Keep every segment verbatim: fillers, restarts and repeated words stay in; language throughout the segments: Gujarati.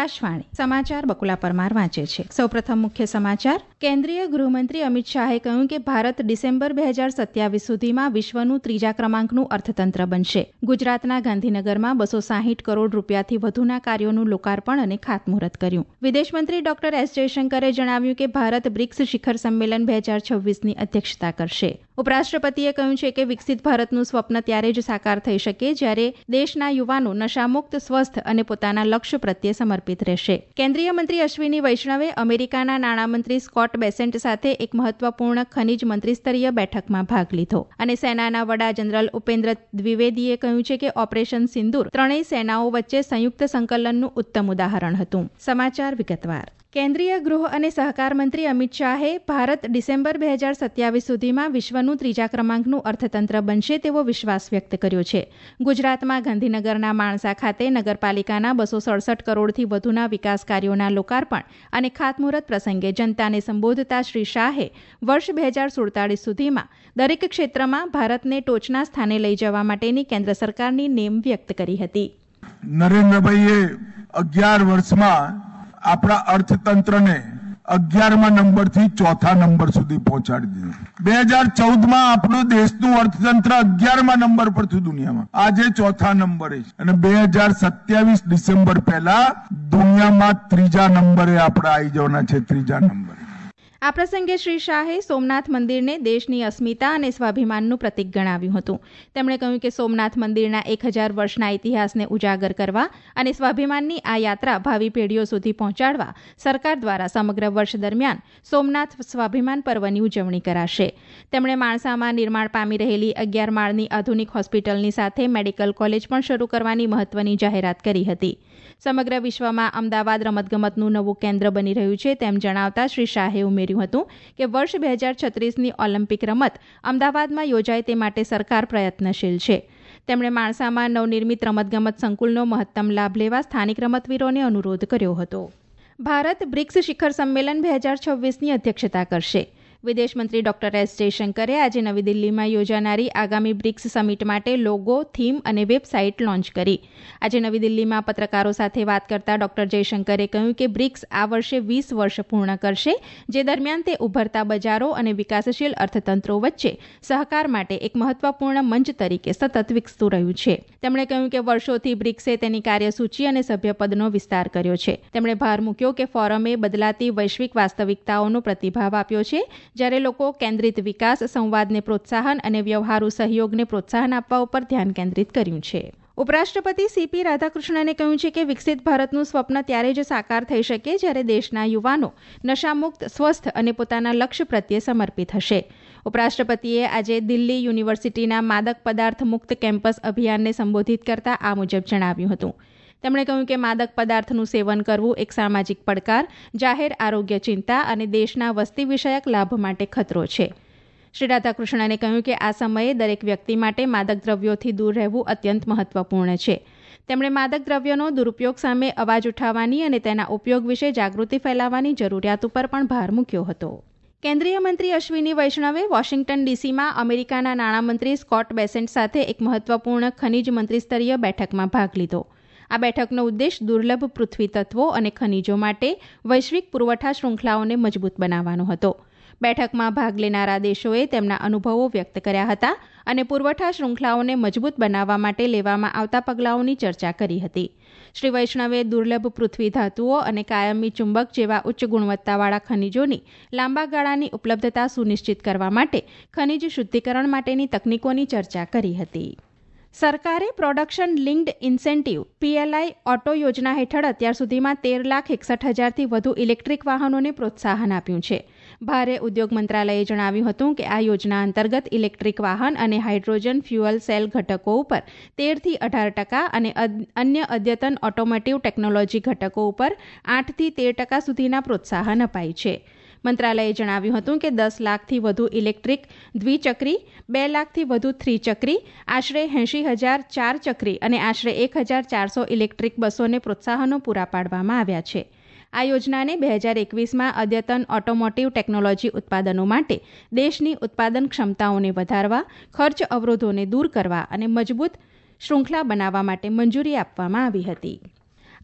આકાશવાણી સમાચાર બકુલા પરમાર વાંચે છે. સૌપ્રથમ મુખ્ય સમાચાર. કેન્દ્રીય ગૃહમંત્રી અમિત શાહે કહ્યું કે ભારત ડિસેમ્બર બે હજાર સત્યાવીસ સુધીમાં વિશ્વનું ત્રીજા ક્રમાંકનું અર્થતંત્ર બનશે. ગુજરાતના ગાંધીનગરમાં બસો સાહીઠ કરોડ રૂપિયાથી વધુના કાર્યોનું લોકાર્પણ અને ખાતમુહૂર્ત કર્યું. વિદેશમંત્રી ડોક્ટર એસ જયશંકરે જણાવ્યું કે ભારત બ્રિક્સ શિખર સંમેલન બે હજાર છવ્વીસની અધ્યક્ષતા કરશે. ઉપરાષ્ટ્રપતિએ કહ્યું છે કે વિકસિત ભારતનું સ્વપ્ન ત્યારે જ સાકાર થઈ શકે જ્યારે દેશના યુવાનો નશામુક્ત, સ્વસ્થ અને પોતાના લક્ષ્ય પ્રત્યે સમર્પિત રહેશે. કેન્દ્રીય મંત્રી અશ્વિની વૈષ્ણવે અમેરિકાના નાણામંત્રી સ્કોટ બેસેન્ટ સાથે એક મહત્વપૂર્ણ ખનીજ મંત્રીસ્તરીય બેઠકમાં ભાગ લીધો અને સેનાના વડા જનરલ ઉપેન્દ્ર દ્વિવેદીએ કહ્યું છે કે ઓપરેશન સિંદૂર ત્રણેય સેનાઓ વચ્ચે સંયુક્ત સંકલનનું ઉત્તમ ઉદાહરણ હતું. સમાચાર વિગતવાર. કેન્દ્રીય ગૃહ અને સહકાર મંત્રી અમિત શાહે ભારત ડિસેમ્બર બે હજાર સત્યાવીસ સુધીમાં વિશ્વનું ત્રીજા ક્રમાંકનું અર્થતંત્ર બનશે તેવો વિશ્વાસ વ્યક્ત કર્યો છે. ગુજરાતમાં ગાંધીનગરના માણસા ખાતે નગરપાલિકાના બસો સડસઠ કરોડથી વધુના વિકાસ કાર્યોના લોકાર્પણ અને ખાતમુહૂર્ત પ્રસંગે જનતાને સંબોધતા શ્રી શાહે વર્ષ બે હજાર સુડતાલીસ સુધીમાં દરેક ક્ષેત્રમાં ભારતને ટોચના સ્થાને લઈ જવા માટેની કેન્દ્ર સરકારની નેમ વ્યક્ત કરી હતી. નરેન્દ્રભાઈએ અગિયાર વર્ષમાં આપણા અર્થતંત્રને અગિયારમા નંબરથી ચોથા નંબર સુધી પહોંચાડી દીધું. બે હજાર ચૌદમાં આપણું દેશનું અર્થતંત્ર અગિયારમા નંબર પર થયું દુનિયામાં, આજે ચોથા નંબરે છે અને બે હજાર સત્યાવીસ ડિસેમ્બર પહેલા દુનિયામાં ત્રીજા નંબરે આપણે આવી જવાના છે. ત્રીજા નંબરે. આ પ્રસંગે શ્રી શાહે સોમનાથ મંદિરને દેશની અસ્મિતા અને સ્વાભિમાનનું પ્રતીક ગણાવ્યું હતું. તેમણે કહ્યું કે સોમનાથ મંદિરના એક હજાર વર્ષના ઇતિહાસને ઉજાગર કરવા અને સ્વાભિમાનની આ યાત્રા ભાવિ પેઢીઓ સુધી પહોંચાડવા સરકાર દ્વારા સમગ્ર વર્ષ દરમિયાન સોમનાથ સ્વાભિમાન પર્વની ઉજવણી કરાશે. તેમણે માણસામાં નિર્માણ પામી રહેલી અગિયાર માળની આધુનિક હોસ્પિટલની સાથે મેડિકલ કોલેજ પણ શરૂ કરવાની મહત્વની જાહેરાત કરી હતી. સમગ્ર વિશ્વમાં અમદાવાદ રમતગમતનું નવું કેન્દ્ર બની રહ્યું છે તેમ જણાવતા શ્રી શાહે ઉમેર્યું હતું કે વર્ષ બે હજાર છત્રીસની ઓલિમ્પિક રમત અમદાવાદમાં યોજાય તે માટે સરકાર પ્રયત્નશીલ છે. તેમણે માણસામાં નવનિર્મિત રમતગમત સંકુલનો મહત્તમ લાભ લેવા સ્થાનિક રમતવીરોને અનુરોધ કર્યો હતો. ભારત બ્રિક્સ શિખર સંમેલન બે હજાર છવ્વીસની અધ્યક્ષતા કરશે. વિદેશમંત્રી ડોક્ટર એસ જયશંકરે આજે નવી દિલ્હીમાં યોજાનારી આગામી બ્રિક્સ સમિટ માટે લોગો, થીમ અને વેબસાઇટ લોન્ચ કરી. આજે નવી દિલ્હીમાં પત્રકારો સાથે વાત કરતા ડોક્ટર જયશંકરે કહ્યું કે બ્રિક્સ આ વર્ષે વીસ વર્ષ પૂર્ણ કરશે, જે દરમિયાન તે ઉભરતા બજારો અને વિકાસશીલ અર્થતંત્રો વચ્ચે સહકાર માટે એક મહત્વપૂર્ણ મંચ તરીકે સતત વિકસતું રહ્યું છે. તેમણે કહ્યું કે વર્ષોથી બ્રિક્સે તેની કાર્યસૂચિ અને સભ્યપદનો વિસ્તાર કર્યો છે. તેમણે ભાર મૂક્યો કે ફોરમે બદલાતી વૈશ્વિક વાસ્તવિકતાઓનો પ્રતિભાવ આપ્યો છે, જ્યારે લોકો કેન્દ્રિત વિકાસ, સંવાદને પ્રોત્સાહન અને વ્યવહારુ સહયોગને પ્રોત્સાહન આપવા ઉપર ધ્યાન કેન્દ્રિત કર્યું છે. ઉપરાષ્ટ્રપતિ સીપી રાધાકૃષ્ણને કહ્યું છે કે વિકસિત ભારતનું સ્વપ્ન ત્યારે જ સાકાર થઈ શકે જ્યારે દેશના યુવાનો નશામુક્ત, સ્વસ્થ અને પોતાના લક્ષ્ય પ્રત્યે સમર્પિત હશે. ઉપરાષ્ટ્રપતિએ આજે દિલ્હી યુનિવર્સિટીના માદક પદાર્થ મુક્ત કેમ્પસ અભિયાનને સંબોધિત કરતા આ મુજબ જણાવ્યું હતું. તેમણે કહ્યું કે માદક પદાર્થનું સેવન કરવું એક સામાજિક પડકાર, જાહેર આરોગ્ય ચિંતા અને દેશના વસ્તી વિષયક લાભ માટે ખતરો છે. શ્રી રાધાકૃષ્ણને કહ્યું કે આ સમયે દરેક વ્યક્તિ માટે માદક દ્રવ્યોથી દૂર રહેવું અત્યંત મહત્વપૂર્ણ છે. તેમણે માદક દ્રવ્યોનો દુરુપયોગ સામે અવાજ ઉઠાવવાની અને તેના ઉપયોગ વિશે જાગૃતિ ફેલાવવાની જરૂરિયાત ઉપર પણ ભાર મૂક્યો હતો. કેન્દ્રીય મંત્રી અશ્વિની વૈષ્ણવે વોશિંગ્ટન ડીસીમાં અમેરિકાના નાણામંત્રી સ્કોટ બેસેન્ટ સાથે એક મહત્વપૂર્ણ ખનીજ મંત્રીસ્તરીય બેઠકમાં ભાગ લીધો. આ બેઠકનો ઉદ્દેશ દુર્લભ પૃથ્વી તત્વો અને ખનીજો માટે વૈશ્વિક પુરવઠા શૃંખલાઓને મજબૂત બનાવવાનો હતો. બેઠકમાં ભાગ લેનારા દેશોએ તેમના અનુભવો વ્યક્ત કર્યા હતા અને પુરવઠા શૃંખલાઓને મજબૂત બનાવવા માટે લેવામાં આવતા પગલાઓની ચર્ચા કરી હતી. શ્રી વૈષ્ણવે દુર્લભ પૃથ્વી ધાતુઓ અને કાયમી ચુંબક જેવા ઉચ્ચ ગુણવત્તાવાળા ખનીજોની લાંબા ગાળાની ઉપલબ્ધતા સુનિશ્ચિત કરવા માટે ખનીજ શુદ્ધિકરણ માટેની તકનીકોની ચર્ચા કરી હતી. સરકારે production linked incentive PLI auto યોજના હેઠળ અત્યાર સુધીમાં તેર લાખ એકસઠ હજારથી વધુ ઇલેક્ટ્રિક વાહનોને પ્રોત્સાહન આપ્યું છે. ભારે ઉદ્યોગ મંત્રાલયે જણાવ્યું હતું કે આ યોજના અંતર્ગત ઇલેક્ટ્રિક વાહન અને હાઇડ્રોજન ફ્યુઅલ સેલ ઘટકો ઉપર તેરથી અઢાર ટકા અને અન્ય અદ્યતન ઓટોમોટિવ ટેકનોલોજી ઘટકો ઉપર આઠથી તેર ટકા સુધીના પ્રોત્સાહન અપાય છે. મંત્રાલયે જણાવ્યું હતું કે દસ લાખથી વધુ ઇલેક્ટ્રિક દ્વિચક્રી, બે લાખથી વધુ થ્રીચક્રી, આશરે એંશી હજાર ચાર ચક્રી અને આશરે એક હજાર ચારસો ઇલેક્ટ્રિક બસોને પ્રોત્સાહનો પૂરા પાડવામાં આવ્યા છે. આ યોજનાને બે હજાર એકવીસમાં અદ્યતન ઓટોમોટિવ ટેકનોલોજી ઉત્પાદનો માટે દેશની ઉત્પાદન ક્ષમતાઓને વધારવા, ખર્ચ અવરોધોને દૂર કરવા અને મજબૂત શૃંખલા બનાવવા માટે મંજૂરી આપવામાં આવી હતી.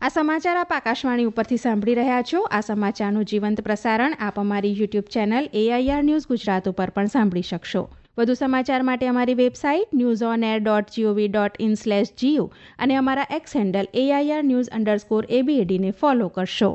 આ સમાચાર આપ આકાશવાણી ઉપરથી સાંભળી રહ્યા છો. આ સમાચારનું જીવંત પ્રસારણ આપ અમારી YouTube channel AIR news Gujarat ઉપર પણ સાંભળી શકશો. વધુ સમાચાર માટે અમારી website news on air dot gov dot in slash GU અને અમારા X handle AIR news underscore એબીએડીને ફોલો કરશો.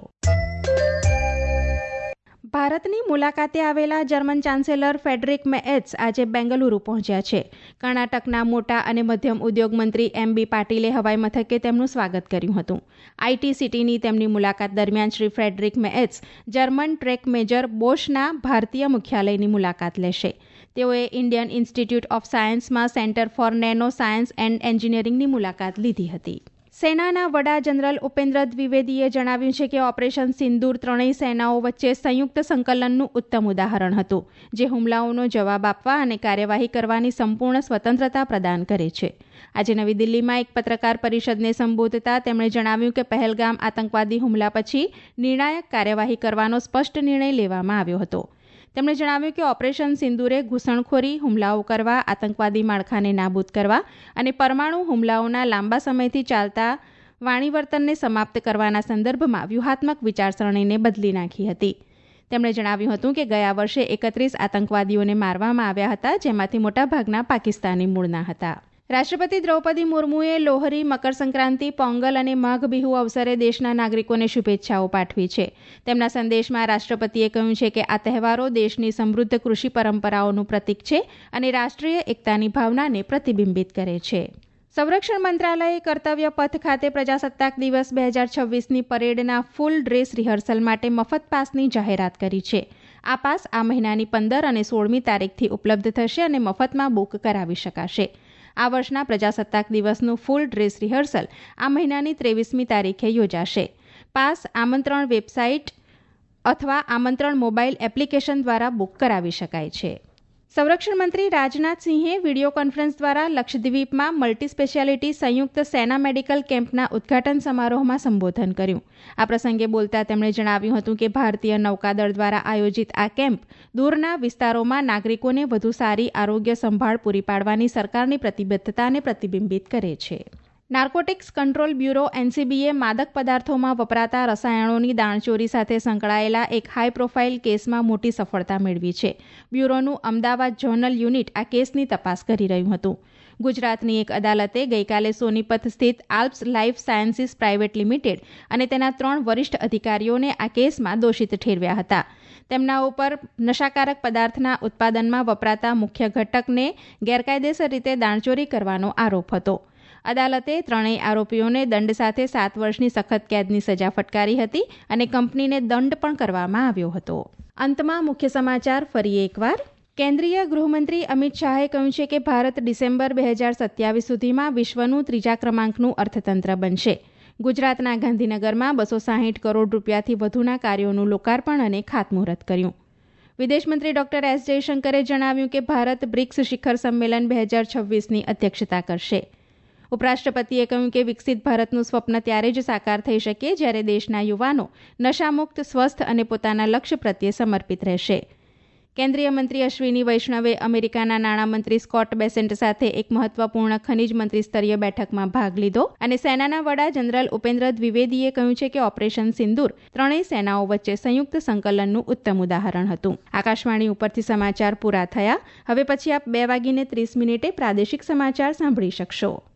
ભારતની મુલાકાતે આવેલા જર્મન ચાન્સેલર ફેડરિક મેર્ચ આજે બેંગલુરુ પહોંચ્યા છે. કર્ણાટકના મોટા અને મધ્યમ ઉદ્યોગ મંત્રી એમ બી પાટીલે હવાઈ મથકે તેમનું સ્વાગત કર્યું હતું. આઈટી સિટીની તેમની મુલાકાત દરમિયાન શ્રી ફેડરિક મેર્ચ જર્મન ટ્રેક મેજર બોશના ભારતીય મુખ્યાલયની મુલાકાત લેશે. તેઓએ ઇન્ડિયન ઇન્સ્ટિટ્યૂટ ઓફ સાયન્સમાં centre for nano science and એન્જિનિયરિંગની મુલાકાત લીધી હતી. સેનાના વડા જનરલ ઉપેન્દ્ર દ્વિવેદીએ જણાવ્યું છે કે ઓપરેશન સિંદૂર ત્રણેય સેનાઓ વચ્ચે સંયુક્ત સંકલનનું ઉત્તમ ઉદાહરણ હતું, જે હુમલાઓનો જવાબ આપવા અને કાર્યવાહી કરવાની સંપૂર્ણ સ્વતંત્રતા પ્રદાન કરે છે. આજે નવી દિલ્હીમાં એક પત્રકાર પરિષદને સંબોધતા તેમણે જણાવ્યું કે પહેલગામ આતંકવાદી હુમલા પછી નિર્ણાયક કાર્યવાહી કરવાનો સ્પષ્ટ નિર્ણય લેવામાં આવ્યો હતો. તેમણે જણાવ્યું કે ઓપરેશન સિંદૂરે ઘૂસણખોરી, હુમલાઓ કરવા, આતંકવાદી માળખાને નાબૂદ કરવા અને પરમાણુ હુમલાઓના લાંબા સમયથી ચાલતા વાણીવર્તનને સમાપ્ત કરવાના સંદર્ભમાં વ્યૂહાત્મક વિચારસરણીને બદલી નાખી હતી. તેમણે જણાવ્યું હતું કે ગયા વર્ષે એકત્રીસ આતંકવાદીઓને મારવામાં આવ્યા હતા, જેમાંથી મોટાભાગના પાકિસ્તાની મૂળના હતા. રાષ્ટ્રપતિ દ્રૌપદી મુર્મુએ લોહરી, મકર સંક્રાંતિ, પોંગલ અને માઘ બિહુ અવસરે દેશના નાગરિકોને શુભેચ્છાઓ પાઠવી છે. તેમના સંદેશમાં રાષ્ટ્રપતિએ કહ્યું છે કે આ તહેવારો દેશની સમૃદ્ધ કૃષિ પરંપરાઓનું પ્રતીક છે અને રાષ્ટ્રીય એકતાની ભાવનાને પ્રતિબિંબિત કરે છે. સંરક્ષણ મંત્રાલયે કર્તવ્ય પથ ખાતે પ્રજાસત્તાક દિવસ બે હજાર છવ્વીસની પરેડના ફૂલ ડ્રેસ રિહર્સલ માટે મફત પાસની જાહેરાત કરી છે. આ પાસ આ મહિનાની પંદર અને સોળમી તારીખથી ઉપલબ્ધ થશે અને મફતમાં બુક કરાવી શકાશે. આ વર્ષના પ્રજાસત્તાક દિવસનું ફૂલ ડ્રેસ રિહર્સલ આ મહિનાની ત્રેવીસમી તારીખે યોજાશે. પાસ આમંત્રણ વેબસાઇટ અથવા આમંત્રણ મોબાઈલ એપ્લિકેશન દ્વારા બુક કરાવી શકાય છે. સંરક્ષણ મંત્રી રાજનાથસિંહે વિડીયો કોન્ફરન્સ દ્વારા લક્ષદ્વીપમાં મલ્ટી સ્પેશિયાલિટી સંયુક્ત સેના મેડિકલ કેમ્પના ઉદ્ઘાટન સમારોહમાં સંબોધન કર્યું. આ પ્રસંગે બોલતા તેમણે જણાવ્યું હતું કે ભારતીય નૌકાદળ દ્વારા આયોજિત આ કેમ્પ દૂરના વિસ્તારોમાં નાગરિકોને વધુ સારી આરોગ્ય સંભાળ પૂરી પાડવાની સરકારની પ્રતિબદ્ધતાને પ્રતિબિંબિત કરે છે. નાર્કોટિક્સ કંટ્રોલ બ્યુરો એનસીબીએ માદક પદાર્થોમાં વપરાતા રસાયણોની દાણચોરી સાથે સંકળાયેલા એક હાઈ પ્રોફાઇલ કેસમાં મોટી સફળતા મેળવી છે. બ્યુરોનું અમદાવાદ ઝોનલ યુનિટ આ કેસની તપાસ કરી રહ્યું હતું. ગુજરાતની એક અદાલતે ગઈકાલે સોનીપત સ્થિત Alps Life Sciences Private Limited અને તેના ત્રણ વરિષ્ઠ અધિકારીઓને આ કેસમાં દોષિત ઠેરવ્યા હતા. તેમના ઉપર નશાકારક પદાર્થના ઉત્પાદનમાં વપરાતા મુખ્ય ઘટકને ગેરકાયદેસર રીતે દાણચોરી કરવાનો આરોપ હતો. અદાલતે ત્રણેય આરોપીઓને દંડ સાથે સાત વર્ષની સખત કેદની સજા ફટકારી હતી અને કંપનીને દંડ પણ કરવામાં આવ્યો હતો. અંતમાં મુખ્ય સમાચાર ફરી એકવાર. કેન્દ્રીય ગૃહમંત્રી અમિત શાહે કહ્યું છે કે ભારત ડિસેમ્બર બે હજાર સત્યાવીસ સુધીમાં વિશ્વનું ત્રીજા ક્રમાંકનું અર્થતંત્ર બનશે. ગુજરાતના ગાંધીનગરમાં બસો સાહીઠ કરોડ રૂપિયાથી વધુના કાર્યોનું લોકાર્પણ અને ખાતમુહૂર્ત કર્યું. વિદેશમંત્રી ડોક્ટર એસ જયશંકરે જણાવ્યું કે ભારત બ્રિક્સ શિખર સંમેલન બે હજાર છવ્વીસની અધ્યક્ષતા કરશે. ઉપરાષ્ટ્રપતિએ કહ્યું કે વિકસિત ભારતનું સ્વપ્ન ત્યારે જ સાકાર થઈ શકે જ્યારે દેશના યુવાનો નશામુક્ત, સ્વસ્થ અને પોતાના લક્ષ્ય પ્રત્યે સમર્પિત રહેશે. કેન્દ્રીય મંત્રી અશ્વિની વૈષ્ણવે અમેરિકાના નાણામંત્રી સ્કોટ બેસેન્ટ સાથે એક મહત્વપૂર્ણ ખનીજ મંત્રી સ્તરીય બેઠકમાં ભાગ લીધો અને સેનાના વડા જનરલ ઉપેન્દ્ર દ્વિવેદીએ કહ્યું છે કે ઓપરેશન સિંદૂર ત્રણેય સેનાઓ વચ્ચે સંયુક્ત સંકલનનું ઉત્તમ ઉદાહરણ હતું. આકાશવાણી ઉપરથી સમાચાર પૂરા થયા. હવે પછી આપ બે વાગીને ત્રીસ મિનિટે પ્રાદેશિક સમાચાર સાંભળી શકશો.